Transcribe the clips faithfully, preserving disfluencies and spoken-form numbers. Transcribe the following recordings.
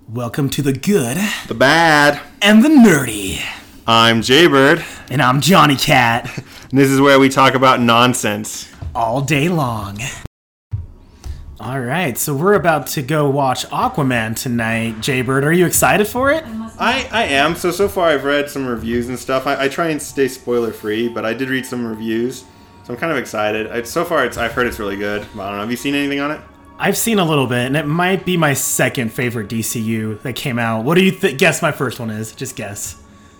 Welcome to the good, the bad, and the nerdy. I'm Jaybird. And I'm Johnny Cat. And this is where we talk about nonsense. All day long. Alright, so we're about to go watch Aquaman tonight. Jaybird, are you excited for it? I, I am. So, so far I've read some reviews and stuff. I, I try and stay spoiler free, but I did read some reviews. So I'm kind of excited. I, so far it's, I've heard it's really good. I don't know. Have you seen anything on it? I've seen a little bit, and it might be my second favorite D C U that came out. What do you th- guess my first one is? Just guess.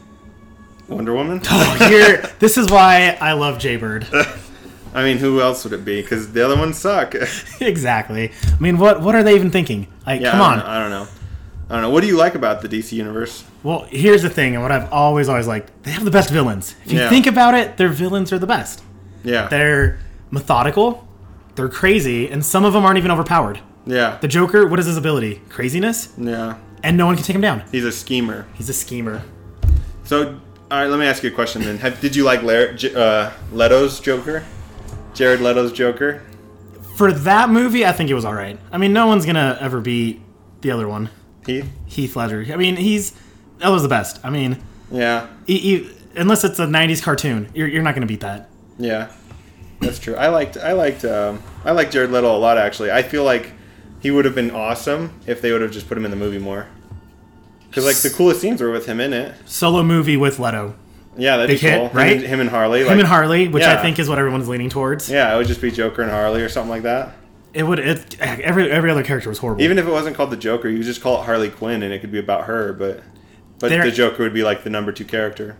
Wonder Woman? Oh, you're, this is why I love Jaybird. I mean, who else would it be? Because the other ones suck. Exactly. I mean, what what are they even thinking? Like, yeah, come I on. Know, I don't know. I don't know. What do you like about the D C universe? Well, here's the thing, and what I've always, always liked. They have the best villains. If you Yeah. think about it, their villains are the best. Yeah. They're methodical, they're crazy, and some of them aren't even overpowered. Yeah. The Joker, what is his ability? Craziness? Yeah. And no one can take him down. He's a schemer. He's a schemer. So, all right, let me ask you a question then. Have, did you like Lar- J- uh, Leto's Joker? Jared Leto's Joker? For that movie, I think it was all right. I mean, no one's going to ever beat the other one. Heath? Heath Ledger. I mean, he's... That was the best. I mean... Yeah. He, he, unless it's a nineties cartoon, you're, you're not going to beat that. Yeah. That's true. I liked I liked um, I liked Jared Leto a lot actually. I feel like he would have been awesome if they would have just put him in the movie more. Because like the coolest scenes were with him in it. Solo movie with Leto. Yeah, that'd Big be cool. hit, right? Him and, him and Harley. Like, Him and Harley, which yeah. I think is what everyone's leaning towards. Yeah, it would just be Joker and Harley or something like that. It would. It, every every other character was horrible. Even if it wasn't called the Joker, you could just call it Harley Quinn and it could be about her. But but They're, the Joker would be like the number two character.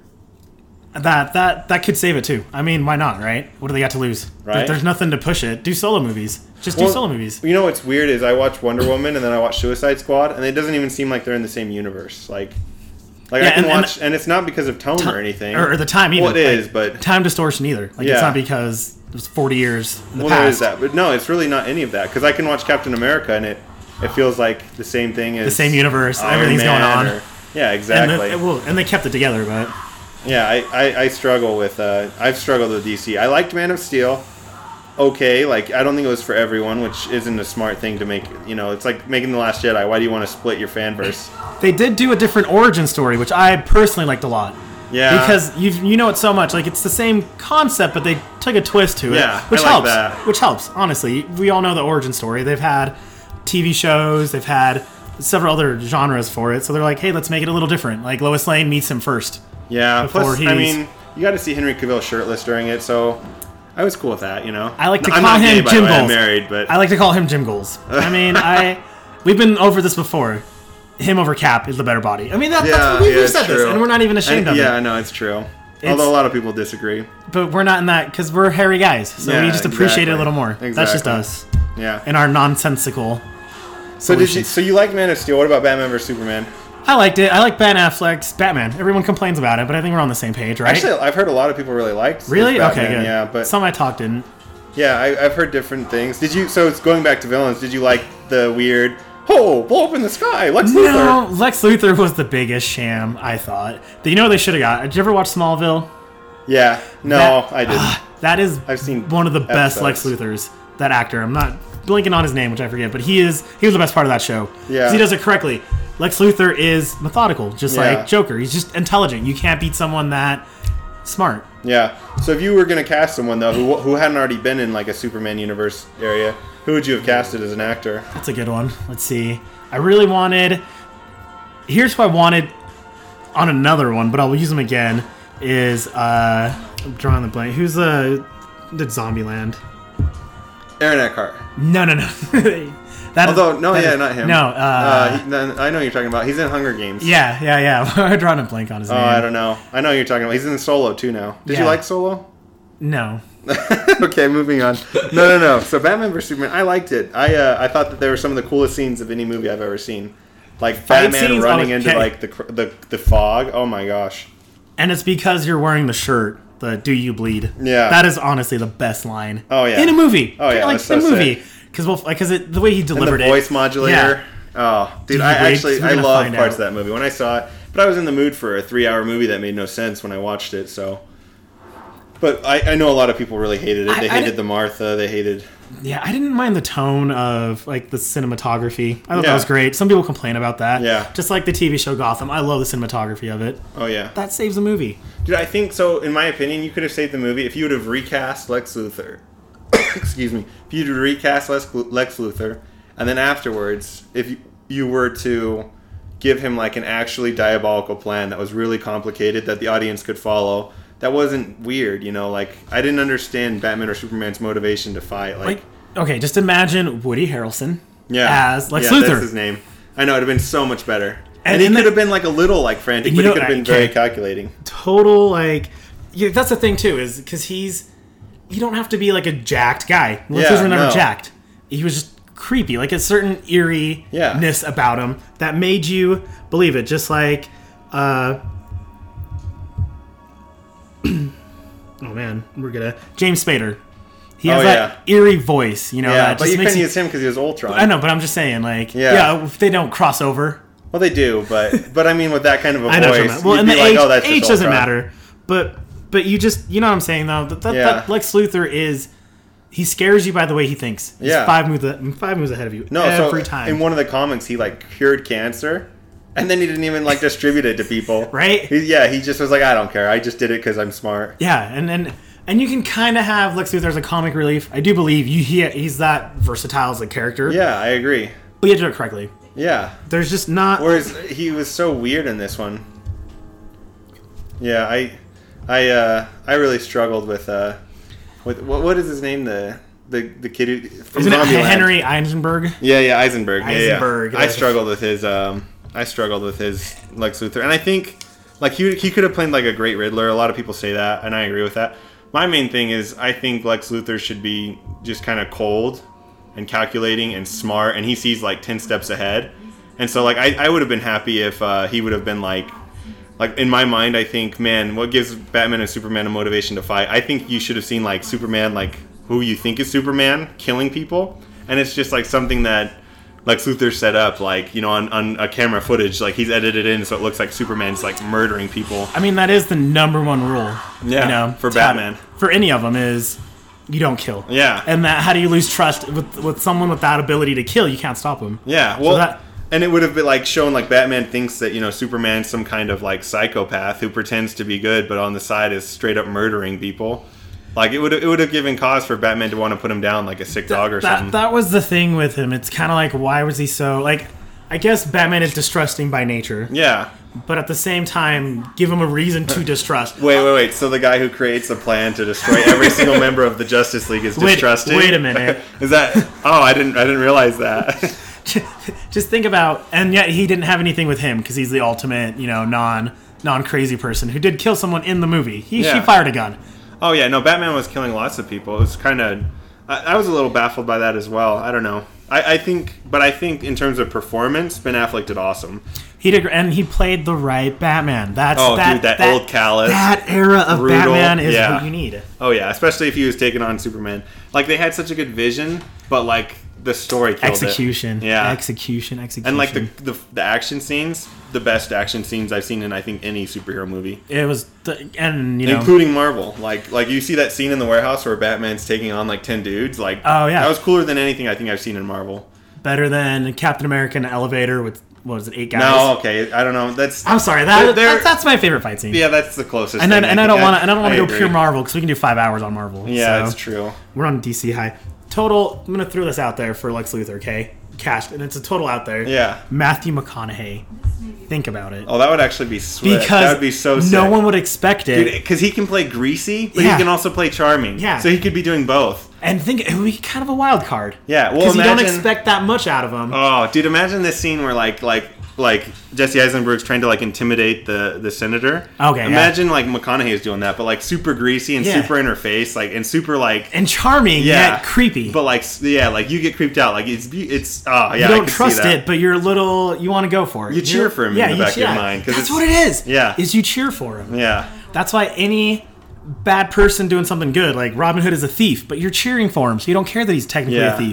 That that that could save it too. I mean, why not, right? What do they got to lose? Right. There's nothing to push it. Do solo movies. Just Well, do solo movies. You know what's weird is I watch Wonder Woman and then I watch Suicide Squad and it doesn't even seem like they're in the same universe. Like, like Yeah, I can and- and- watch and it's not because of tone or anything, or, or the time either. Well, it is, Like, but time distortion either. Like Yeah. it's not because it was forty years in the well, past. there is that. But no, it's really not any of that because I can watch Captain America and it it feels like the same thing as The same universe. Iron Everything's Man going on. or- yeah, And, exactly. the, well, and they kept it together, but Yeah, I, I, I struggle with uh, I've struggled with D C. I liked Man of Steel. Okay, like I don't think it was for everyone, which isn't a smart thing to make. You know, it's like making The Last Jedi. Why do you want to split your fanverse? they did do a different origin story, which I personally liked a lot. Yeah, Because you you know it so much. Like it's the same concept, but they took a twist to it, Yeah, which I like helps. that. Which helps. Honestly, we all know the origin story. They've had T V shows. They've had several other genres for it. So they're like, hey, let's make it a little different. Like Lois Lane meets him first. yeah. before Plus, I he's- mean, you got to see Henry Cavill shirtless during it, so I was cool with that. You know, I like to I'm call not him gay, by Jim the way, I'm Goals. married, but I like to call him Jim Goals. I mean, I we've been over this before. Him over Cap is the better body. I mean, that, yeah, that's we, yeah, we've it's said true. this, and we're not even ashamed And- of yeah, it. I know it's true. It's- Although a lot of people disagree. But we're not in that because we're hairy guys, so Yeah, we just appreciate it a exactly. little more. That's just Exactly. us Yeah. and our nonsensical. So did you? solutions. So you like Man of Steel? What about Batman versus Superman? I liked it. I like Ben Affleck's Batman. Everyone complains about it, but I think we're on the same page, right? Actually, I've heard a lot of people really liked. his really? Batman, Okay, good. Yeah, but some I talked didn't. yeah, I, I've heard different things. Did you? So it's going back to villains. Did you like the weird? Oh, blow up in the sky, Lex No, Luthor. Lex Luthor was the biggest sham. I thought. You know what they should have got? Did you ever watch Smallville? Yeah, no, That- I didn't. Ah, that is I've seen one of the best Lex episodes. Luthors. That actor. I'm not blinking on his name, which I forget, but he is. He was the best part of that show. Yeah. 'Cause he does it correctly. Lex Luthor is methodical, just Yeah. like Joker. He's just intelligent. You can't beat someone that smart. Yeah. So if you were gonna cast someone though, who who hadn't already been in like a Superman universe area, who would you have casted as an actor? That's a good one. Let's see. I really wanted. Here's who I wanted on another one, but I'll use them again. Is uh, I'm drawing the blank. Who's uh, did Zombieland? Aaron Eckhart. No, no, no. that is- Although no, that yeah, is- not him. No. Uh, uh, he, no, I know who you're talking about. He's in Hunger Games. yeah, yeah, yeah. I'm drawing a blank on his Oh, name. I don't know. I know who you're talking about. He's in Solo too now. Did Yeah. you like Solo? No. Okay, moving on. No, no, no. So Batman versus Superman, I liked it. I uh, I thought that there were some of the coolest scenes of any movie I've ever seen. Like Fight Batman scenes? running Oh, into okay. like the cr- the the fog. Oh my gosh. And it's because you're wearing the shirt. The "Do you bleed?" Yeah. That is honestly the best line. Oh, yeah. In a movie. Oh, yeah, Like that's so in a movie. sick. Because well, like, cause it, the way he And delivered the it. voice modulator. Yeah. Oh, dude, Do I you bleed? actually We're I gonna love find parts out. of that movie when I saw it. But I was in the mood for a three-hour movie that made no sense when I watched it. So, but I, I know a lot of people really hated it. I- They I hated didn't- the Martha. They hated. Yeah, I didn't mind the tone of like the cinematography. I thought Yeah. that was great. Some people complain about that. Yeah. Just like the T V show Gotham, I love the cinematography of it. Oh yeah. That saves the movie. Dude, I think so. In my opinion, you could have saved the movie if you would have recast Lex Luthor. Excuse me. If you'd recast Lex, Lex Luthor, and then afterwards, if you, you were to give him like an actually diabolical plan that was really complicated that the audience could follow, that wasn't weird, you know. Like I didn't understand Batman or Superman's motivation to fight. Like, Like, okay, just imagine Woody Harrelson yeah, as Lex yeah, Luthor. That's his name. I know it'd have been so much better. And, And he in could the- have been like a little like frantic, You but he know, could have been okay. very calculating. Total like, yeah, that's the thing too, is because he's you don't have to be like a jacked guy. Lex Yeah, Luthor never no. jacked. He was just creepy, like a certain eeriness Yeah. about him that made you believe it. Just like, uh, oh man, we're gonna James Spader. He has Oh, that eerie voice, you know. Yeah, that but just you makes couldn't you, use him because he was Ultron. I know, but I'm just saying, like, Yeah. yeah, if they don't cross over. Well, they do, but but I mean, with that kind of a I know. what you're voice, saying. Well, you'd and be the like, age, oh, that's age just doesn't Ultron. matter. But but you just you know what I'm saying though. That, that, Yeah. that Lex Luthor is he scares you by the way he thinks. He's Yeah. five moves a- five moves ahead of you No, every so time. in one of the comics, he like cured cancer, and then he didn't even like distribute it to people. Right? He, yeah, he just was like, I don't care. I just did it because I'm smart. Yeah, and and and you can kind of have Lex Luthor as a comic relief. I do believe you he, he's that versatile as a character. Yeah, I agree. But you have to do it correctly. Yeah. There's just not. Whereas he was so weird in this one. Yeah, I, I, uh, I really struggled with, uh, with what, what is his name? The the the kid who from Isn't it Zombieland. Henry Eisenberg? Yeah, yeah, Eisenberg. Yeah, yeah. Eisenberg. I struggled with his. Um, I struggled with his Lex Luthor, and I think like he he could have played like a great Riddler. A lot of people say that, and I agree with that. My main thing is I think Lex Luthor should be just kind of cold and calculating and smart, and he sees like ten steps ahead. And so like I, I would have been happy if uh, he would have been like like in my mind I think, man, what gives Batman and Superman a motivation to fight? I think you should have seen like Superman, like who you think is Superman, killing people, and it's just like something that Lex Luthor set up, like, you know, on, on a camera footage, like he's edited in so it looks like Superman's like murdering people. I mean, that is the number one rule. Yeah, you know, for to have- Batman. for any of them is you don't kill. Yeah. And that how do you lose trust with with someone with that ability to kill? You can't stop him. Yeah, well, that- and it would have been like shown like Batman thinks that, you know, Superman's some kind of like psychopath who pretends to be good, but on the side is straight up murdering people. Like it would it would have given cause for Batman to want to put him down like a sick dog or that, something. That was the thing with him. It's kind of like, why was he so like? I guess Batman is distrusting by nature, yeah. but at the same time, give him a reason to distrust. Wait, wait, wait. So the guy who creates a plan to destroy every single member of the Justice League is Wait- distrusted? wait a minute. Is that? Oh, I didn't I didn't realize that. Just think about, and yet he didn't have anything with him because he's the ultimate, you know, non non crazy person who did kill someone in the movie. He Yeah. she fired a gun. Oh yeah, no, Batman was killing lots of people. It was kind of, I, I was a little baffled by that as well. I don't know. I, I think, but I think in terms of performance, Ben Affleck did awesome. He did, and he played the right Batman. That's Oh, that, dude, that old callous, That era of brutal, Batman is yeah. what you need. Oh yeah, especially if he was taking on Superman. Like they had such a good vision, but like the story killed Execution, it. Yeah, execution, execution, and like the, the the action scenes, the best action scenes I've seen in I think any superhero movie. it was, the, and you know, Including Marvel. Like like you see that scene in the warehouse where Batman's taking on like ten dudes. Like Oh, yeah. that was cooler than anything I think I've seen in Marvel. better than Captain America in an elevator with what was it, eight guys? No, okay, I don't know. That's I'm sorry. That, They're- they're- that that's my favorite fight scene. yeah, that's the closest. and then, thing and I think don't want to and I don't want to go agree. pure Marvel because we can do five hours on Marvel. Yeah, so that's true. We're on D C high. Total. I'm gonna throw this out there for Lex Luthor. Okay, cast, and it's a total out there. Yeah. Matthew McConaughey. Think about it. Oh, that would actually be sweet. Because that would be so sick. no one would expect it. Because he can play greasy, but Yeah. he can also play charming. Yeah. So he could be doing both. And think it would be kind of a wild card. Yeah, well, because you don't imagine- expect that much out of him. Oh, dude, imagine this scene where like like like Jesse Eisenberg's trying to like intimidate the the senator. Okay, yeah. Imagine like McConaughey is doing that, but like super greasy and Yeah. super in her face, like and super like and charming, yeah, yet creepy. But like s- yeah, like you get creeped out. Like it's be- it's oh yeah, you I don't could see trust that. it, but you're a little. You want to go for it. You cheer You're- for him in yeah, the you back of your cheer. mind, 'cause That's it's- what it is. Yeah. is you cheer for him. Yeah. That's why any bad person doing something good, like Robin Hood is a thief, but you're cheering for him, so you don't care that he's technically Yeah. a thief.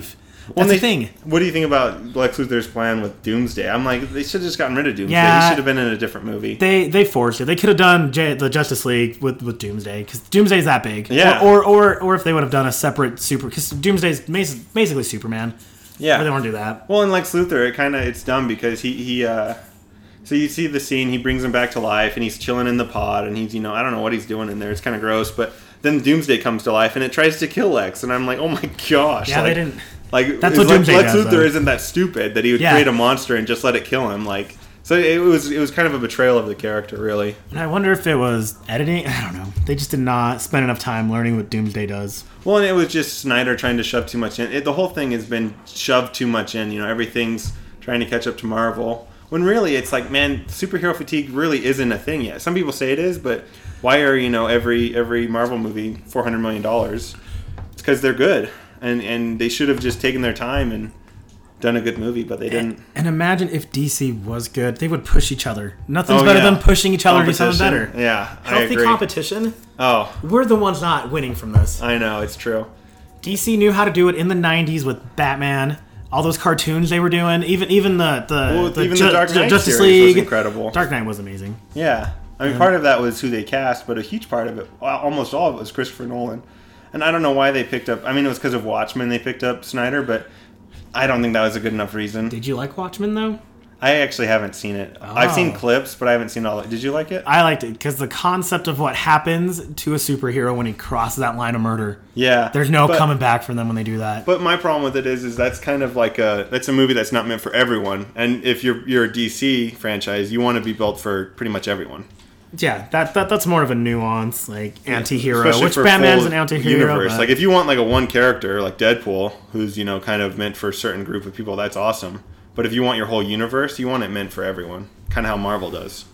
That's they, the thing. What do you think about Lex Luthor's plan with Doomsday? I'm like, they should have just gotten rid of Doomsday. Yeah. He should have been in a different movie. They they forced it. They could have done J- the Justice League with, with Doomsday because Doomsday's that big. Yeah. Or or, or, or if they would have done a separate super because Doomsday's basically Superman. Yeah. But they won't do that. Well, in Lex Luthor, it kind of it's dumb because he he. Uh, so you see the scene, he brings him back to life, and he's chilling in the pod, and he's you know I don't know what he's doing in there. It's kind of gross, but then Doomsday comes to life, and it tries to kill Lex, and I'm like, oh my gosh. Yeah, like, they didn't. Like That's it's what like Doomsday Lex does, Luthor though. isn't that stupid that he would Yeah. create a monster and just let it kill him. Like so, it was it was kind of a betrayal of the character, really. And I wonder if it was editing. I don't know. They just did not spend enough time learning what Doomsday does. Well, and it was just Snyder trying to shove too much in. It, the whole thing has been shoved too much in. You know, everything's trying to catch up to Marvel. When really, it's like, man, superhero fatigue really isn't a thing yet. Some people say it is, but why are you know every every Marvel movie four hundred million dollars? It's because they're good, and and they should have just taken their time and done a good movie, but they didn't. And, and imagine if D C was good, they would push each other. Nothing's Oh, better yeah. than pushing each other to do something better. Competition. Yeah, I Healthy agree. competition. Oh, We're the ones not winning from this. I know, it's true. D C knew how to do it in the nineties with Batman. All those cartoons they were doing, even even the the, Well, the, even Ju- the Dark Knight Justice series League was incredible. Dark Knight was amazing. Yeah. I mean, part of that was who they cast, but a huge part of it, well, almost all of it, was Christopher Nolan. And I don't know why they picked up, I mean, it was because of Watchmen they picked up Snyder, but I don't think that was a good enough reason. Did you like Watchmen though? I actually haven't seen it. I've seen Oh. clips, but I haven't seen all of it. Did you like it? I liked it because the concept of what happens to a superhero when he crosses that line of murder. Yeah. There's no but, coming back from them when they do that. But my problem with it is, is that's kind of like a, that's a movie that's not meant for everyone. And if you're you're a D C franchise, you want to be built for pretty much everyone. Yeah, that, that that's more of a nuance, like anti-hero, Especially which for Batman's full an anti-hero. universe. but- Like if you want like a one character like Deadpool, who's you know kind of meant for a certain group of people, that's awesome. But if you want your whole universe, you want it meant for everyone, kind of how Marvel does.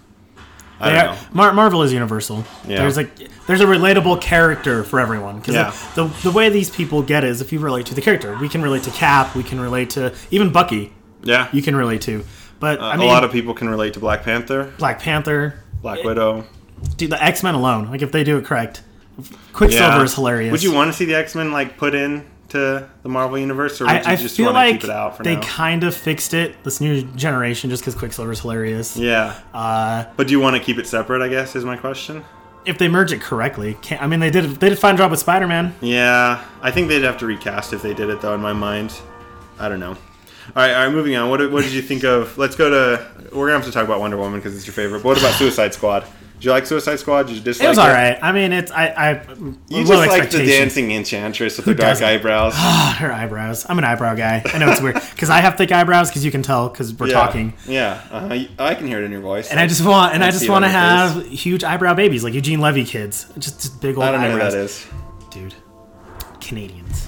I They don't are- know. Mar- Marvel is universal. Yeah. There's like there's a relatable character for everyone because Yeah. the, the the way these people get it is if you relate to the character, we can relate to Cap, we can relate to even Bucky. Yeah, You can relate to, but uh, I mean, a lot of people can relate to Black Panther, Black Panther, Black Widow. dude, the X Men alone. Like if they do it correct, Quicksilver Yeah. is hilarious. Would you want to see the X Men like put in to the Marvel universe, or would I, you I just feel want like to keep it out for they now? kind of fixed it this new generation just because Quicksilver is hilarious. Yeah, Uh, but do you want to keep it separate? I guess is my question. if they merge it correctly, can't, I mean they did they did a fine job with Spider Man. Yeah, I think they'd have to recast if they did it, though, in my mind. I don't know. All right, all right, moving on. What, what did you think of... Let's go to... We're going to have to talk about Wonder Woman because it's your favorite. But what about Suicide Squad? Did you like Suicide Squad? Did you dislike it? It was all right. I mean, it's I I You low just like the expectations. dancing enchantress with her dark doesn't? eyebrows. Her eyebrows. I'm an eyebrow guy. I know it's weird because I have thick eyebrows because you can tell because we're yeah. talking. Yeah, uh-huh. I can hear it in your voice. And I just want and I, I just see it want to on your have huge eyebrow babies like Eugene Levy kids. Just, just big old I don't know who eyebrows. that is. Dude. Canadians.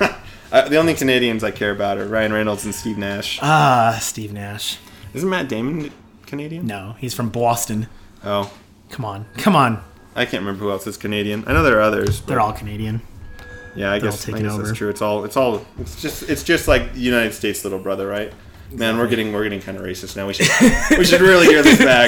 Uh, the only Canadians I care about are Ryan Reynolds and Steve Nash. Ah, Steve Nash. Isn't Matt Damon Canadian? No, he's from Boston. Oh, Come on, come on. I can't remember who else is Canadian. I know there are others. But They're all Canadian. yeah, I they're guess, all I taking guess over. that's true. It's all. It's all. It's just. It's just like the United States' little brother, right? Man, we're getting we're getting kind of racist now. We should we should really gear this back.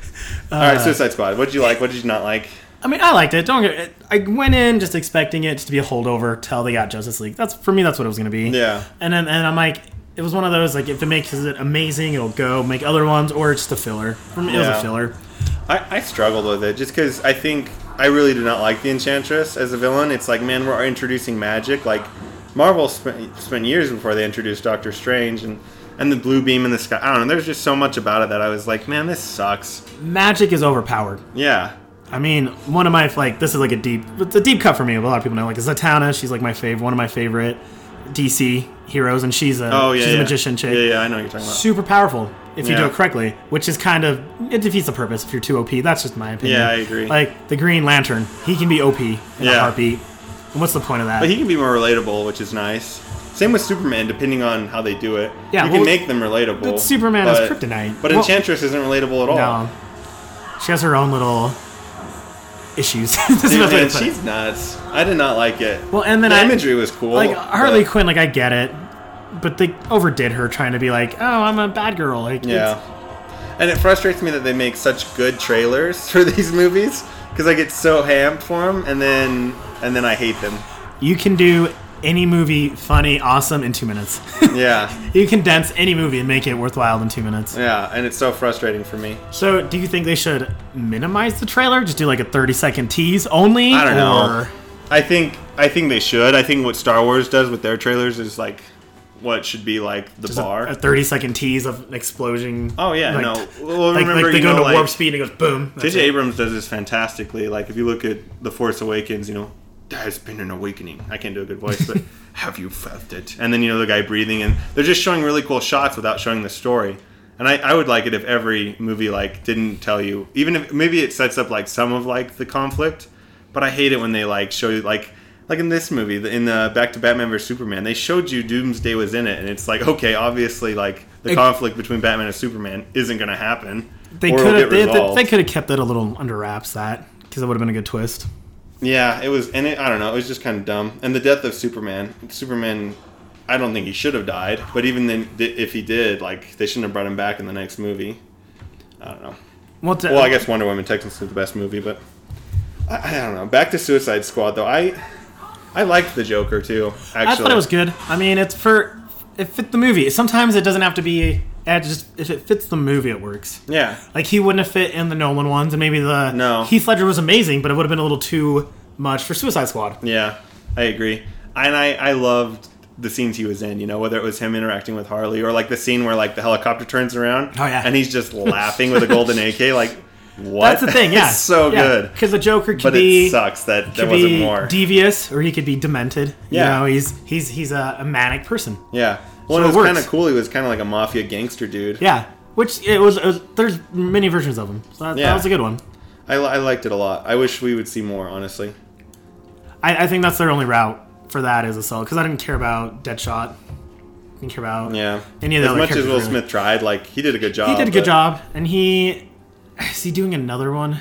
all right, Suicide Squad. What did you like? What did you not like? I mean, I liked it. Don't get it. I went in just expecting it just to be a holdover till they got Justice League. That's for me. That's what it was going to be. Yeah. And then and I'm like, it was one of those like if it makes it amazing, it'll go make other ones, or it's just a filler. For me, it was Yeah. a filler. I, I struggled with it just because I think I really do not like the Enchantress as a villain. It's like, man, we're introducing magic. Like, Marvel spent, spent years before they introduced Doctor Strange and, and the blue beam in the sky. I don't know. There's just so much about it that I was like, man, this sucks. Magic is overpowered. Yeah. I mean, one of my like this is like a deep, it's a deep cut for me. A lot of people know like Zatanna. She's like my favorite, one of my favorite D C heroes, and she's a Oh, yeah. she's yeah. a magician chick. Yeah, yeah, I know what you're talking about. Super powerful if you do Yeah. it correctly, which is kind of it defeats the purpose if you're too O P. That's just my opinion. Yeah, I agree. Like the Green Lantern, he can be O P in a Yeah. heartbeat. And what's the point of that? But he can be more relatable, which is nice. Same with Superman, depending on how they do it. Yeah, you well, can make them relatable. but Superman but, is kryptonite. But Well- Enchantress isn't relatable at all. No, she has her own little issues. That's the Dude, best way man, to put it. she's nuts. I did not like it. Well, and then the I- imagery was cool. Like Harley but- Quinn, like I get it, but they overdid her trying to be like, oh, I'm a bad girl. Like, Yeah. it's- And it frustrates me that they make such good trailers for these movies because I get so hamped for them, and then and then I hate them. you can do any movie funny, awesome in two minutes. Yeah. You condense any movie and make it worthwhile in two minutes. Yeah, and it's so frustrating for me. So, do you think they should minimize the trailer? Just do like a thirty second tease only? I don't or... know. I think I think they should. I think what Star Wars does with their trailers is like what should be like the Just bar. A, a thirty second tease of an explosion. Oh yeah, like, no. Well, like, remember, like they you go know, into like, warp speed and it goes boom. J J Abrams does this fantastically. Like if you look at The Force Awakens, you know, there has been an awakening. I can't do a good voice, but have you felt it? And then you know the guy breathing, and they're just showing really cool shots without showing the story. And I, I would like it if every movie like didn't tell you, even if maybe it sets up like some of like the conflict, but I hate it when they like show you like like in this movie in the Back to Batman versus Superman, they showed you Doomsday was in it, and it's like okay, obviously like the it, conflict between Batman and Superman isn't going to happen. They could have they, they, they could have kept it a little under wraps that because it would have been a good twist. Yeah, it was, and it, I don't know, it was just kind of dumb. And the death of Superman, Superman, I don't think he should have died, but even then, if he did, like, they shouldn't have brought him back in the next movie. I don't know. Well, to, well I guess Wonder Woman technically is the best movie, but I, I don't know. Back to Suicide Squad, though, I I liked the Joker, too, actually. I thought it was good. I mean, it's for, it fit the movie. Sometimes it doesn't have to be, it just if it fits the movie, it works. Yeah. Like, he wouldn't have fit in the Nolan ones, and maybe the no. Heath Ledger was amazing, but it would have been a little too much for Suicide Squad. Yeah, I agree. And I, I loved the scenes he was in, you know, whether it was him interacting with Harley or like the scene where like the helicopter turns around oh, yeah. and he's just laughing with a golden A K, like, what? That's the thing, yeah. It's so yeah. good. Because the Joker could but be... it sucks that there could wasn't be more. Devious, or he could be demented. Yeah. You know, he's he's he's a, a manic person. Yeah. Well, So it was it kind of works. cool. He was kind of like a mafia gangster dude. Yeah. Which, it was, it was there's many versions of him. So that, Yeah. that was a good one. I, I liked it a lot. I wish we would see more, honestly. I, I think that's their only route for that is a sell. Because I didn't care about Deadshot. Didn't care about Yeah. any of the As other much as characters, Will really. Smith tried, like, he did a good job. He did a good but- job. And he... Is he doing another one?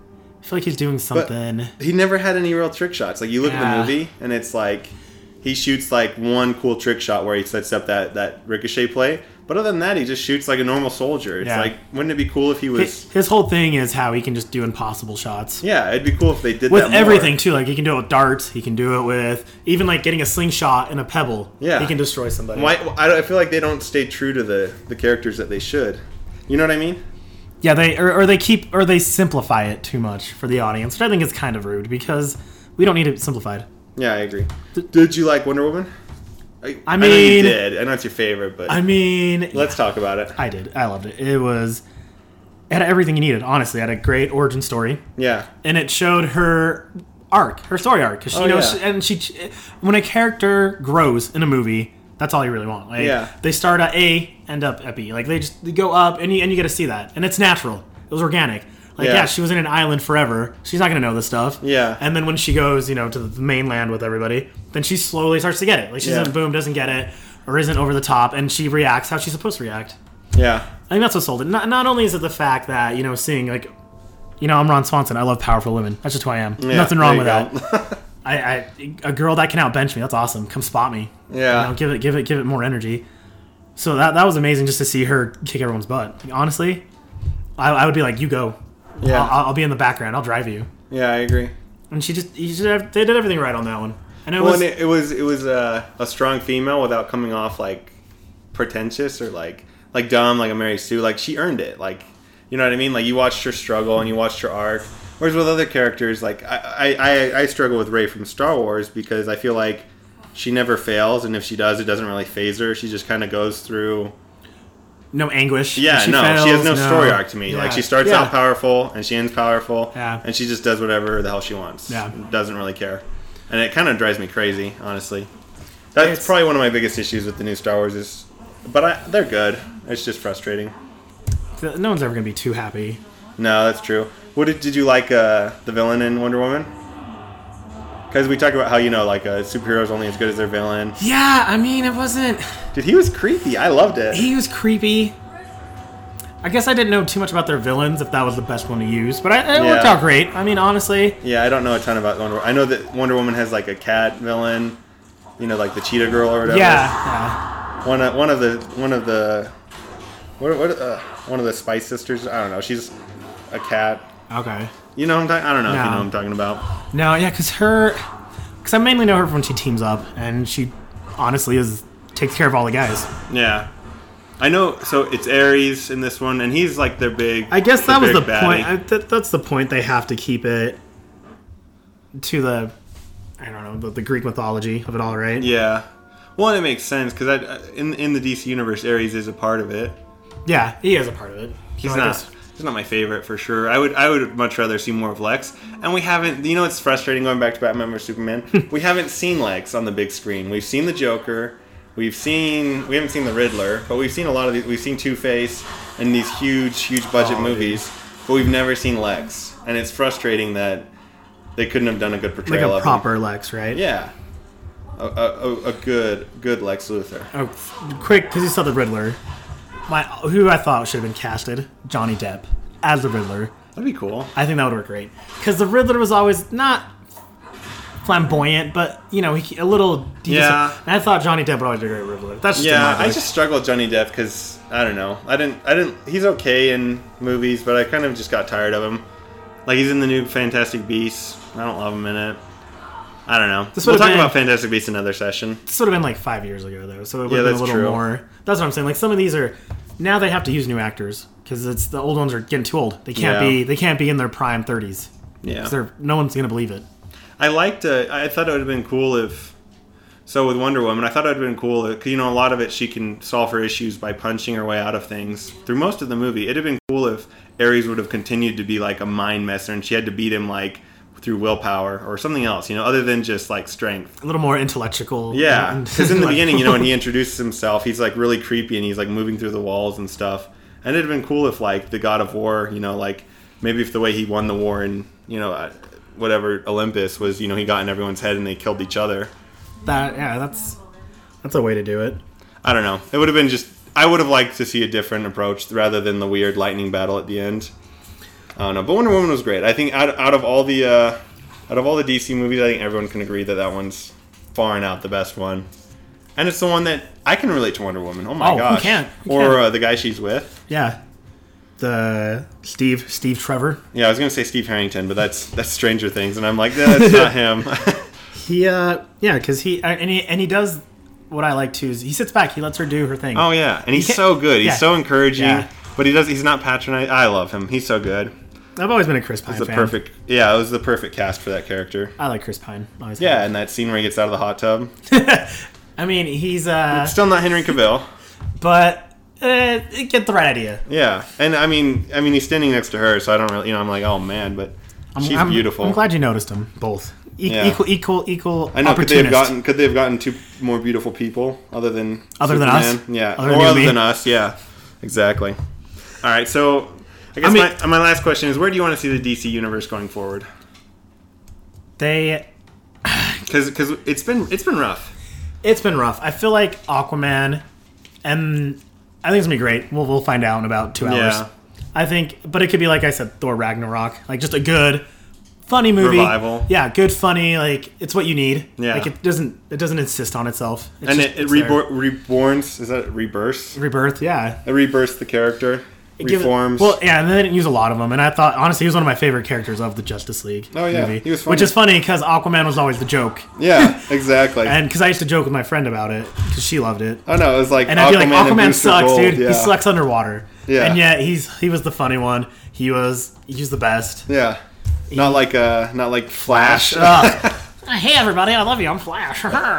I feel like he's doing something. He never had any real trick shots. Like, you look Yeah. at the movie, and it's like, he shoots, like, one cool trick shot where he sets up that, that ricochet play. But other than that, he just shoots like a normal soldier. It's Yeah. like, wouldn't it be cool if he was... His, his whole thing is how he can just do impossible shots. Yeah, it'd be cool if they did With that more. everything, too. Like, he can do it with darts. He can do it with... Even, like, getting a slingshot and a pebble. Yeah. He can destroy somebody. Why, I, don't- I feel like they don't stay true to the, the characters that they should. You know what I mean? Yeah, they or, or they keep... Or they simplify it too much for the audience, which I think is kind of rude, because we don't need it simplified. Yeah, I agree. Did you like Wonder Woman? I, I I know you mean- did. I know it's your favorite, but I mean... let's talk about it. I did. I loved it. It was... It had everything you needed, honestly. It had a great origin story. Yeah. And it showed her arc, her story arc. Because she Oh, knows... yeah. And she... When a character grows in a movie... That's all you really want. Like, Yeah. They start at A, end up at B. Like, they just they go up, and you, and you get to see that. And it's natural. It was organic. Like, Yeah. yeah, she was in an island forever. She's not going to know this stuff. Yeah. And then when she goes, you know, to the mainland with everybody, then she slowly starts to get it. Like, she Yeah. doesn't, boom, doesn't get it, or isn't over the top, and she reacts how she's supposed to react. Yeah. I think that's what sold it. Not, not only is it the fact that, you know, seeing, like, you know, I'm Ron Swanson. I love powerful women. That's just who I am. Yeah, Nothing wrong with there you that. I, I, a girl that can outbench me, that's awesome. Come spot me. Yeah. You know, give it, give it, give it more energy. So that that was amazing just to see her kick everyone's butt. Like, honestly, I, I would be like, you go. Yeah. I'll, I'll be in the background. I'll drive you. Yeah, I agree. And she just, you should have, they did everything right on that one. And it Well, was, and it, it was it was a, a strong female without coming off like pretentious or like like dumb like a Mary Sue. Like she earned it. Like you know what I mean? Like you watched her struggle and you watched her arc. Whereas with other characters, like I I, I, I struggle with Rey from Star Wars because I feel like she never fails, and if she does, it doesn't really phase her. She just kind of goes through. no anguish. Yeah, She no, fails, she has no, story arc to me. Yeah. Like she starts Yeah. out powerful and she ends powerful, Yeah. and she just does whatever the hell she wants. Yeah. Doesn't really care, and it kind of drives me crazy, honestly. That's It's- probably one of my biggest issues with the new Star Wars is, but I, they're good. It's just frustrating. No one's ever going to be too happy. No, that's true. What did did you like uh, the villain in Wonder Woman? Because we talked about how you know like a superhero's only as good as their villain. Yeah, I mean, it wasn't... Dude, he was creepy. I loved it. He was creepy. I guess I didn't know too much about their villains, if that was the best one to use. But I, it worked Yeah. out great. I mean, honestly... Yeah, I don't know a ton about Wonder Woman. I know that Wonder Woman has like a cat villain, you know, like the Cheetah Girl or whatever. Yeah, yeah. One of one of the one of the what what uh, one of the Spice Sisters. I don't know. She's a cat. Okay. You know what I'm talking. I don't know if you No. know what I'm talking about. No, yeah, because her... Because I mainly know her from when she teams up, and she honestly is takes care of all the guys. Yeah. I know, so it's Ares in this one, and he's like their big I guess that was the baddie. point. I, th- that's the point. They have to keep it to the, I don't know, the, the Greek mythology of it all, right? Yeah. Well, and it makes sense, because in, in the D C universe, Ares is a part of it. Yeah, he is a part of it. He's So I not. guess- He's not my favorite for sure. I would I would much rather see more of Lex. And we haven't. You know, it's frustrating going back to Batman versus Superman. We haven't seen Lex on the big screen. We've seen the Joker. We've seen. We haven't seen the Riddler, but we've seen a lot of these. We've seen Two-Face in these huge, huge budget Oh, movies, but we've never seen Lex. And it's frustrating that they couldn't have done a good like portrayal a of proper Lex, right? him. Yeah. A, a, a good good Lex Luthor. Oh, f- quick, because you saw the Riddler. My who I thought should have been casted, Johnny Depp as the Riddler. That'd be cool. I think that would work great because the Riddler was always not flamboyant, but you know, he, a little. He Yeah. Just, and I thought Johnny Depp would always be a great Riddler. That's just in Yeah, my I book. just struggle with Johnny Depp because I don't know. I didn't. I didn't. He's okay in movies, but I kind of just got tired of him. Like he's in the new Fantastic Beasts. I don't love him in it. I don't know. This We'll would've talk been- about Fantastic Beasts another session. This would have been like five years ago though, so it would Yeah, have been a that's little true. more. That's what I'm saying. Like some of these are now they have to use new actors because it's the old ones are getting too old. They can't Yeah. be. They can't be in their prime thirties. Yeah. They're, no one's gonna believe it. I liked. Uh, I thought it would have been cool if. So with Wonder Woman, I thought it would have been cool because you know a lot of it she can solve her issues by punching her way out of things through most of the movie. It'd have been cool if Ares would have continued to be like a mind messer and she had to beat him like through willpower or something else, you know, other than just like strength. A little more intellectual. Yeah, and- because in the beginning, you know, when he introduces himself, he's like really creepy and he's like moving through the walls and stuff. And it'd have been cool if like the God of War, you know, like maybe if the way he won the war in, you know, uh, whatever Olympus was, you know, he got in everyone's head and they killed each other. that yeah, that's that's a way to do it. I don't know. It would have been just. I would have liked to see a different approach rather than the weird lightning battle at the end. I don't know, but Wonder Woman was great. I think out, out of all the uh, out of all the D C movies, I think everyone can agree that that one's far and out the best one. And it's the one that I can relate to Wonder Woman. Oh my Oh, who gosh! can't? Who or can't? Uh, the guy she's with. Yeah, the Steve Steve Trevor. Yeah, I was gonna say Steve Harrington, but that's that's Stranger Things, and I'm like, yeah, that's not him. He uh yeah, because he uh, and he and he does what I like too is he sits back, he lets her do her thing. Oh yeah, and he's can't- so good. He's yeah. so encouraging, Yeah. but he does. He's not patronizing. I love him. He's so good. I've always been a Chris Pine It's the fan. perfect. Yeah, it was the perfect cast for that character. I like Chris Pine. Always Yeah, and that scene where he gets out of the hot tub. have. I mean, he's uh, Still not Henry Cavill. but uh, get the right idea. Yeah, and I mean, I mean, he's standing next to her, so I don't really, you know, I'm like, oh man, but I'm, she's I'm, beautiful. I'm glad you noticed them both. E- Yeah. Equal, equal, equal. I know. Could they have opportunist. gotten? Could they have gotten two more beautiful people other than Other than Superman? us? Yeah, Other or than you and other me? than us? Yeah, exactly. All right, so I guess I mean- my my last question is, where do you want to see the D C universe going forward? They. Because because it's been it's been rough. It's been rough. I feel like Aquaman, and I think it's gonna be great. We'll we'll find out in about two hours. Yeah. I think, but it could be like I said, Thor Ragnarok, like just a good, funny movie. Revival. Yeah, good, funny. Like it's what you need. Yeah. Like it doesn't it doesn't insist on itself. It's And just- it, it it's there. rebor- reborns. Is that rebirths? Rebirth. Yeah. It rebirths the character. It gives- Reforms. Well, yeah, and they didn't use a lot of them, and I thought honestly he was one of my favorite characters of the Justice League. Oh, yeah. movie, He was funny. which is funny because Aquaman was always the joke, yeah, exactly. and because I used to joke with my friend about it because she loved it. I know, it was like And I'd be like, and Aquaman Booster sucks, Gold, dude. Yeah. He sucks underwater. Yeah. And yet he's he was the funny one. He was he's the best. Yeah. Not like uh not like Flash. Ugh. Hey everybody, I love you. I'm Flash.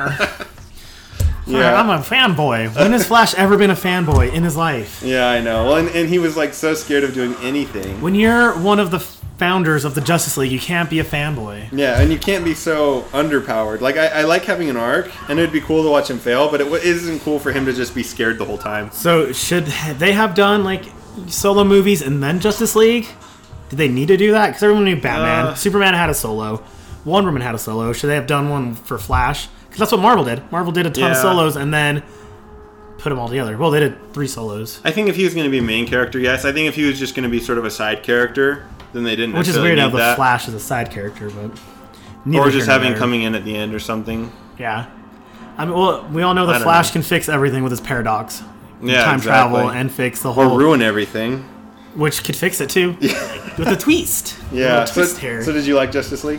Yeah. I'm a fanboy. When has Flash ever been a fanboy in his life? Yeah, I know. Well, and, and he was like so scared of doing anything. When you're one of the founders of the Justice League, you can't be a fanboy. Yeah, and you can't be so underpowered. Like I, I like having an arc, and it'd be cool to watch him fail, but it w- isn't cool for him to just be scared the whole time. So should they have done like solo movies and then Justice League? Did they need to do that? Because everyone knew Batman, Uh. Superman had a solo, Wonder Woman had a solo. Should they have done one for Flash? Because that's what Marvel did. Marvel did a ton of Yeah. solos and then put them all together. Well, they did three solos, I think if he was going to be a main character, yes. I think if he was just going to be sort of a side character, then they didn't. which is necessarily weird to have need the that. Flash as a side character, but or neither just here nor having there. coming in at the end or something. Yeah, I mean, well, we all know I the don't Flash know. can fix everything with his paradox, Yeah, time exactly. travel, and fix the Or whole, ruin everything. which could fix it too, with a twist, Yeah. a So, twist here. so did you like Justice League?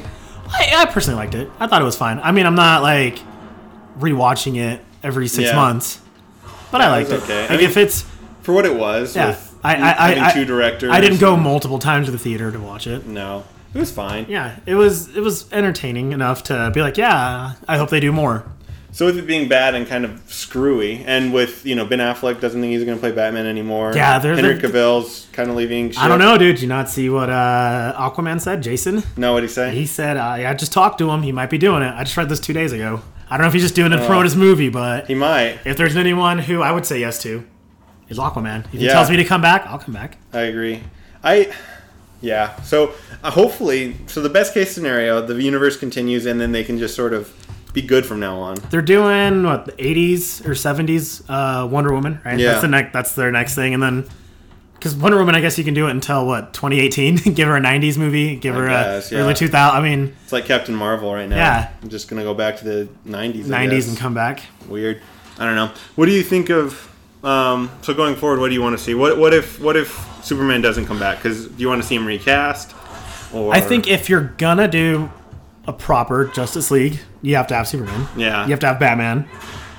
I, I personally liked it. I thought it was fine. I mean, I'm not like rewatching it every six Yeah. months, but I liked was it. okay. Like I mean, if it's For what it was, yeah, with I I, I, having I two directors. I didn't go multiple times to the theater to watch it. No, it was fine. Yeah, it was it was entertaining enough to be like, yeah, I hope they do more. So with it being bad and kind of screwy, and with, you know, Ben Affleck doesn't think he's going to play Batman anymore. Yeah, they're- Henry they're- Cavill's kind of leaving. Shit. I don't know, dude. Did you not see what uh, Aquaman said, Jason? No, what'd he say? He said, uh, I just talked to him. He might be doing it. I just read this two days ago. I don't know if he's just doing it to Oh. promote his movie, but He might. if there's anyone who I would say yes to, is Aquaman. If he Yeah. tells me to come back, I'll come back. I agree. I, yeah. So uh, hopefully, so the best case scenario, the universe continues, and then they can just sort of be good from now on. They're doing what the eighties or seventies uh, Wonder Woman, right? Yeah. That's the next. That's their next thing, and then because Wonder Woman, I guess you can do it until what twenty eighteen. Give her a nineties movie. Give I her guess, a yeah. early two thousand. I mean, It's like Captain Marvel right now. Yeah. I'm just gonna go back to the nineties. I nineties guess. and come back. Weird. I don't know. What do you think of? Um, so going forward, what do you want to see? What what if what if Superman doesn't come back? Because do you want to see him recast? Or I think if you're gonna do a proper Justice League, you have to have Superman. Yeah. You have to have Batman.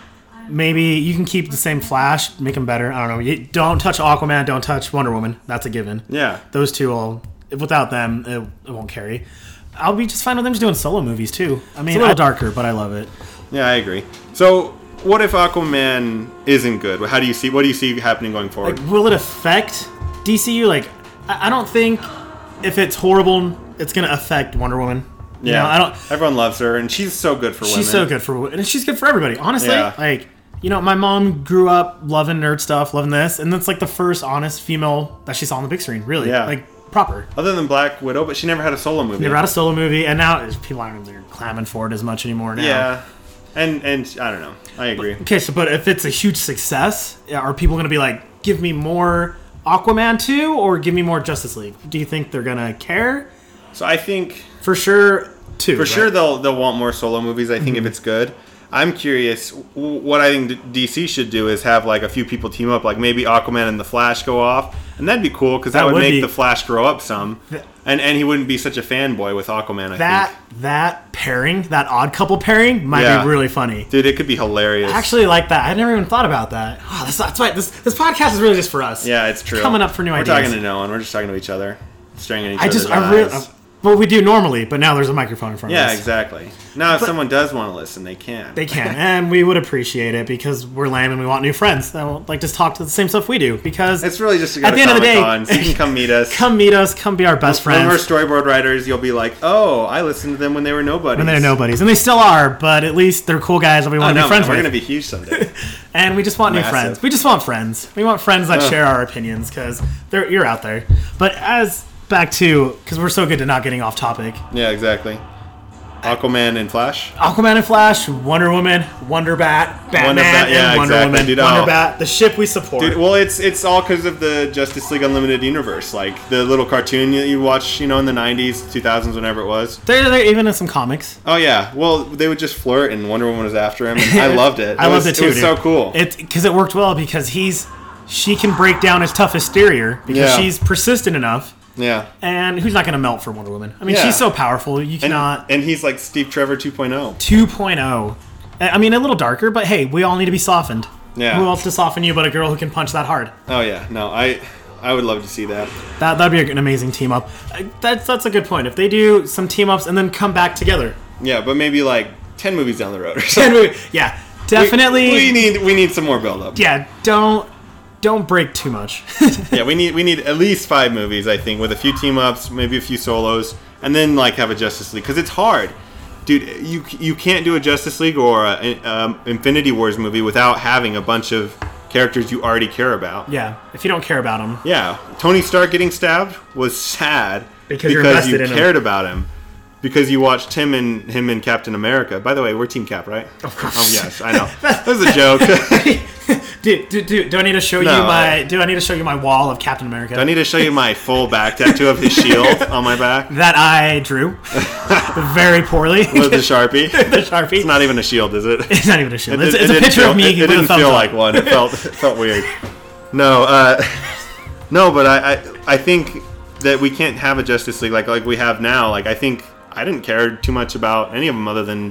Maybe you can keep the same Flash, make him better. I don't know. You don't touch Aquaman. Don't touch Wonder Woman. That's a given. Yeah. Those two will. If without them, it, it won't carry. I'll be just fine with them just doing solo movies too. I mean, a little darker, but I love it. Yeah, I agree. So what if Aquaman isn't good? How do you see? What do you see happening going forward? Like, will it affect D C U? Like, I, I don't think if it's horrible, it's gonna affect Wonder Woman. You yeah, know, I don't. Everyone loves her, and she's so good for women. She's so good for, and she's good for everybody. Honestly, Yeah. like, you know, my mom grew up loving nerd stuff, loving this, and that's like the first honest female that she saw on the big screen. Really, Yeah. like proper. Other than Black Widow, but she never had a solo movie. Never had a solo movie, and now people aren't really clamming for it as much anymore. Now. Yeah, and and I don't know. I agree. Okay, so but if it's a huge success, are people going to be like, give me more Aquaman two, or give me more Justice League? Do you think they're gonna care? So I think For sure, two. for right? sure they'll they'll want more solo movies. I think Mm-hmm. if it's good. I'm curious. w- What I think D C should do is have like a few people team up, like maybe Aquaman and the Flash go off, and that'd be cool because that, That would would make be- the Flash grow up some, Th- and and he wouldn't be such a fanboy with Aquaman. I That think. that pairing, that odd couple pairing, might Yeah. be really funny. Dude, it could be hilarious. I actually like that. I never even thought about that. Oh, that's, that's why this this podcast is really just for us. yeah, it's true. Coming up for new We're ideas. talking to no one. We're just talking to each other, staring at each I other's just I really, eyes. well, we do normally, but now there's a microphone in front yeah, of us. exactly. Now, if But- someone does want to listen, they can. They can, and we would appreciate it because we're lame and we want new friends that will like just talk to the same stuff we do. Because It's really just to go At to the end of the day- Comic-Con, so you can come meet us. come meet us, come be our best When we're friends. storyboard writers, you'll be like, "Oh, I listened to them when they were nobodies." When they're nobodies, and they still are, but at least they're cool guys that we Oh, want to no, be friends man, we're with. gonna be huge someday. And we just want new Massive. friends. We just want friends. We want friends that Ugh. share our opinions because they're you're out there. But as back to because we're so good to not getting off topic. yeah, exactly. Aquaman and Flash. Aquaman and Flash, Wonder Woman, Wonder Bat, Batman, Wonder Bat, yeah, and Wonder exactly, Woman, dude. Wonder Oh. Bat, the ship we support. Dude, well, it's it's all because of the Justice League Unlimited universe, like the little cartoon that you watch, you know, in the nineties, two thousands, whenever it was. they're, they're even in some comics. Oh yeah, well, they would just flirt, and Wonder Woman was after him, and I loved it. I it loved was, it too. It was dude. so cool. It because it worked well because he's she can break down his tough exterior because Yeah. she's persistent enough. yeah, And who's not going to melt for Wonder Woman? I mean, Yeah. she's so powerful. You and, cannot. and he's like Steve Trevor two point oh. two point oh. I mean, a little darker, but hey, we all need to be softened. Yeah. Who else to soften you but a girl who can punch that hard? Oh yeah, no, I I would love to see that. That that'd be an amazing team up. Uh, That's that's a good point. If they do some team ups and then come back together, Yeah, but maybe like ten movies down the road or Then something. we- yeah, definitely. We, we need we need some more build up. yeah, don't don't break too much. Yeah, we need we need at least five movies, I think, with a few team ups, maybe a few solos, and then like have a Justice League because it's hard, dude. You you can't do a Justice League or a, um, Infinity Wars movie without having a bunch of characters you already care about. Yeah, if you don't care about them, Yeah, Tony Stark getting stabbed was sad Because you're you invested in him. cared about him. Because you watched him and him and Captain America. By the way, we're Team Cap, right? Of course. Oh yes, I know. That was a joke. do, do, do, do I need to show No, you my? I- Do I need to show you my wall of Captain America I need to show you my full back tattoo of his shield on my back that I drew very poorly? with the Sharpie. the Sharpie. It's not even a shield, is it? It's not even a shield. It It's, did- it's it a didn't picture feel, of me It, it with a didn't thumbs feel up. like one. It felt it felt weird. No, uh, no, but I, I I think that we can't have a Justice League like like we have now. Like I think I didn't care too much about any of them other than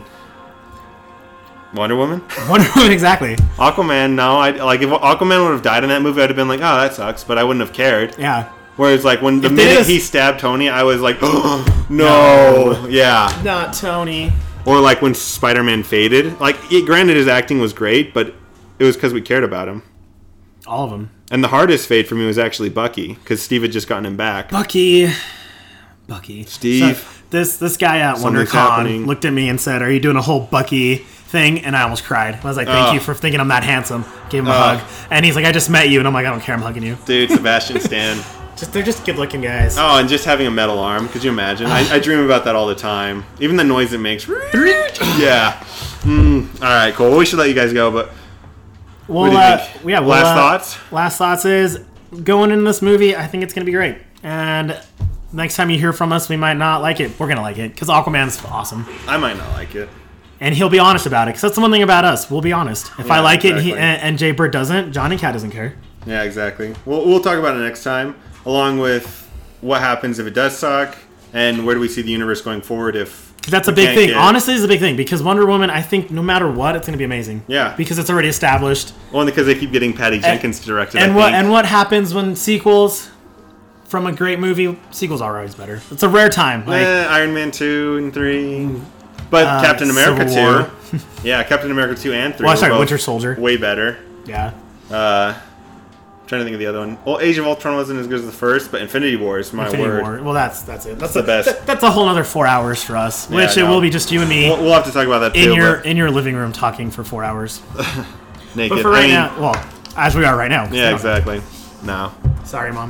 Wonder Woman. Wonder Woman, exactly. Aquaman, no. I like if Aquaman would have died in that movie, I'd have been like, oh, that sucks, but I wouldn't have cared. Yeah. Whereas, like, when the If they minute just- he stabbed Tony, I was like, oh, no. Yeah. Not Tony. Or, like, when Spider-Man faded. Like, it, granted, his acting was great, but it was because we cared about him. All of them. And the hardest fade for me was actually Bucky, because Steve had just gotten him back. Bucky. Bucky. Steve. So this this guy at Something's WonderCon happening. looked at me and said, "Are you doing a whole Bucky thing?" And I almost cried. I was like, "Thank Oh. you for thinking I'm that handsome." Gave him a Oh. hug, and he's like, "I just met you," and I'm like, "I don't care. I'm hugging you." Dude, Sebastian Stan. Just they're just good looking guys. Oh, and just having a metal arm. Could you imagine? I, I dream about that all the time. Even the noise it makes. Yeah. Mm, all right, cool. Well, we should let you guys go, but Well, what do you uh, think? yeah. Well, Last uh, thoughts? Last thoughts is going into this movie. I think it's gonna be great, and next time you hear from us, we might not like it. We're gonna like it because Aquaman's awesome, I might not like it. and he'll be honest about it. Because that's the one thing about us. We'll be honest. If I Yeah, like it, and, he, exactly. and, and Jay Bird doesn't, Johnny Cat doesn't care. Yeah, exactly. We'll, we'll talk about it next time, along with what happens if it does suck, and where do we see the universe going forward if... Because that's a we big can't thing. get- Honestly, it's a big thing. Because Wonder Woman, I think no matter what, it's going to be amazing. Yeah. Because it's already established. Well, because they keep getting Patty Jenkins to direct it, And I what think. and what happens when sequels from a great movie? Sequels are always better. It's a rare time. Like Eh, Iron Man two and three. But Uh, Captain America Civil War. two. Yeah, Captain America two and three. Well, were sorry, both Winter Soldier. Way better. yeah. Uh, trying to think of the other one. Well, Age of Ultron wasn't as good as the first, but Infinity War is my Infinity word. War. Well, that's that's it. That's the a, best. that- that's a whole other four hours for us. Yeah, Which I it know. will be just you and me We'll, we'll have to talk about that in too. your but in your living room talking for four hours. naked. But for I right mean, now, well, as we are right now. Yeah, So, exactly. No. Sorry, Mom.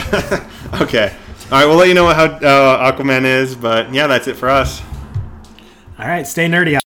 Okay. All right, we'll let you know how uh, Aquaman is, but yeah, that's it for us. All right, stay nerdy.